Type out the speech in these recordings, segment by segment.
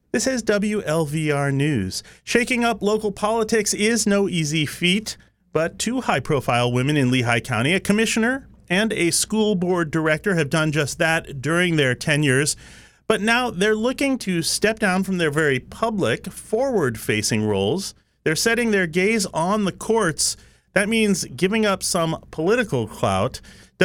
This is WLVR News. Shaking up local politics is no easy feat, but two high-profile women in Lehigh County, a commissioner and a school board director, have done just that during their tenures. But now they're looking to step down from their very public, forward-facing roles. They're setting their gaze on the courts. That means giving up some political clout.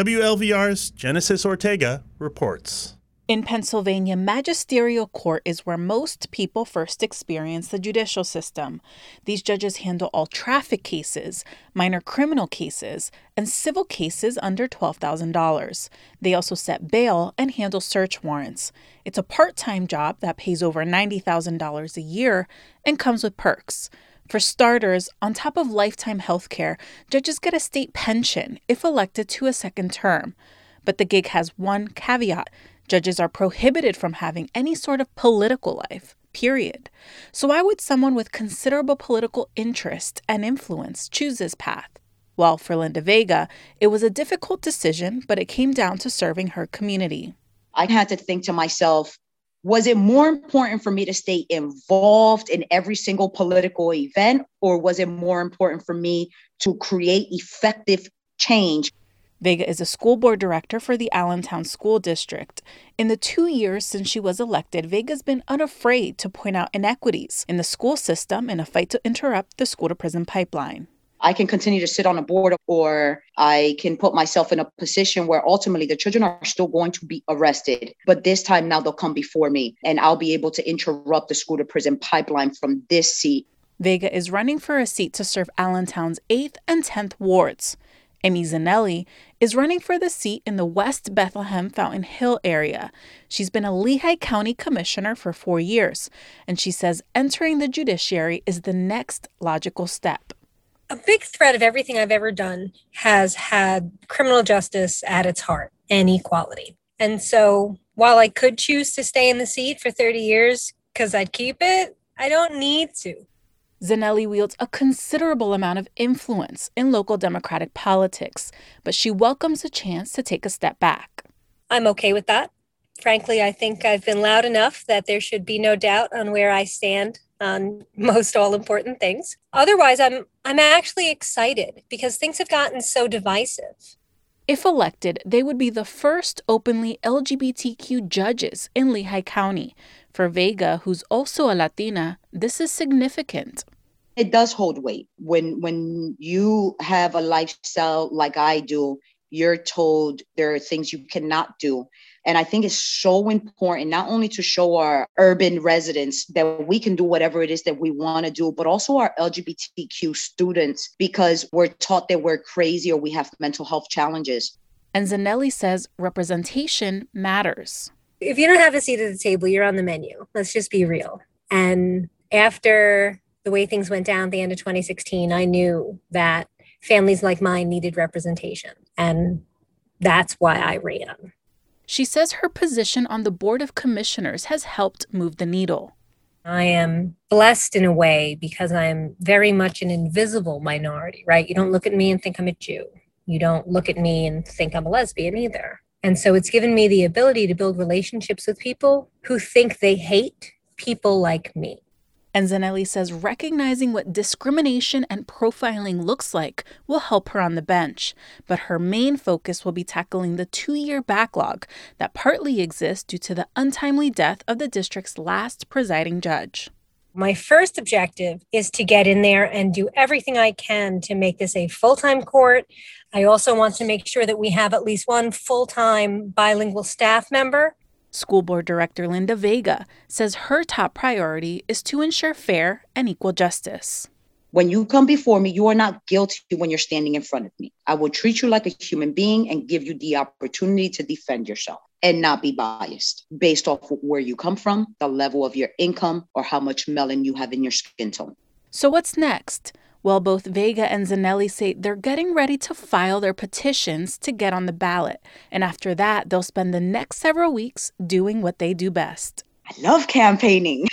WLVR's Genesis Ortega reports. In Pennsylvania, magisterial court is where most people first experience the judicial system. These judges handle all traffic cases, minor criminal cases, and civil cases under $12,000. They also set bail and handle search warrants. It's a part-time job that pays over $90,000 a year and comes with perks. For starters, on top of lifetime health care, judges get a state pension if elected to a second term. But the gig has one caveat. Judges are prohibited from having any sort of political life, period. So why would someone with considerable political interest and influence choose this path? Well, for Linda Vega, it was a difficult decision, but it came down to serving her community. I had to think to myself, was it more important for me to stay involved in every single political event, or was it more important for me to create effective change? Vega is a school board director for the Allentown School District. In the 2 years since she was elected, Vega's been unafraid to point out inequities in the school system in a fight to interrupt the school-to-prison pipeline. I can continue to sit on a board, or I can put myself in a position where ultimately the children are still going to be arrested. But this time now they'll come before me, and I'll be able to interrupt the school-to-prison pipeline from this seat. Vega is running for a seat to serve Allentown's 8th and 10th wards. Amy Zanelli is running for the seat in the West Bethlehem Fountain Hill area. She's been a Lehigh County commissioner for 4 years, and she says entering the judiciary is the next logical step. A big thread of everything I've ever done has had criminal justice at its heart and equality. And so while I could choose to stay in the seat for 30 years because I'd keep it, I don't need to. Zanelli wields a considerable amount of influence in local Democratic politics, but she welcomes a chance to take a step back. I'm okay with that. Frankly, I think I've been loud enough that there should be no doubt on where I stand on most all important things. Otherwise, I'm actually excited because things have gotten so divisive. If elected, they would be the first openly LGBTQ judges in Lehigh County. For Vega, who's also a Latina, this is significant. It does hold weight. When you have a lifestyle like I do, you're told there are things you cannot do. And I think it's so important not only to show our urban residents that we can do whatever it is that we want to do, but also our LGBTQ students, because we're taught that we're crazy or we have mental health challenges. And Zanelli says representation matters. If you don't have a seat at the table, you're on the menu. Let's just be real. And after the way things went down at the end of 2016, I knew that families like mine needed representation. And that's why I ran. She says her position on the Board of Commissioners has helped move the needle. I am blessed in a way because I'm very much an invisible minority, right? You don't look at me and think I'm a Jew. You don't look at me and think I'm a lesbian either. And so it's given me the ability to build relationships with people who think they hate people like me. And Zanelli says recognizing what discrimination and profiling looks like will help her on the bench. But her main focus will be tackling the 2-year backlog that partly exists due to the untimely death of the district's last presiding judge. My first objective is to get in there and do everything I can to make this a full-time court. I also want to make sure that we have at least one full-time bilingual staff member. School Board Director Linda Vega says her top priority is to ensure fair and equal justice. When you come before me, you are not guilty when you're standing in front of me. I will treat you like a human being and give you the opportunity to defend yourself and not be biased based off of where you come from, the level of your income, or how much melanin you have in your skin tone. So what's next? Well, both Vega and Zanelli say they're getting ready to file their petitions to get on the ballot. And after that, they'll spend the next several weeks doing what they do best. I love campaigning.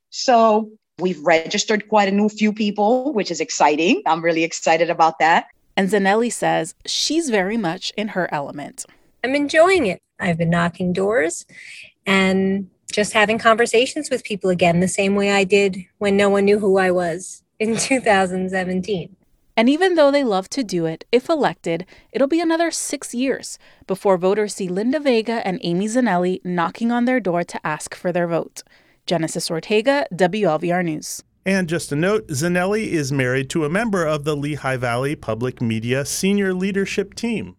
So we've registered quite a few people, which is exciting. I'm really excited about that. And Zanelli says she's very much in her element. I'm enjoying it. I've been knocking doors, and just having conversations with people again, the same way I did when no one knew who I was in 2017. And even though they love to do it, if elected, it'll be another 6 years before voters see Linda Vega and Amy Zanelli knocking on their door to ask for their vote. Genesis Ortega, WLVR News. And just a note, Zanelli is married to a member of the Lehigh Valley Public Media Senior Leadership Team.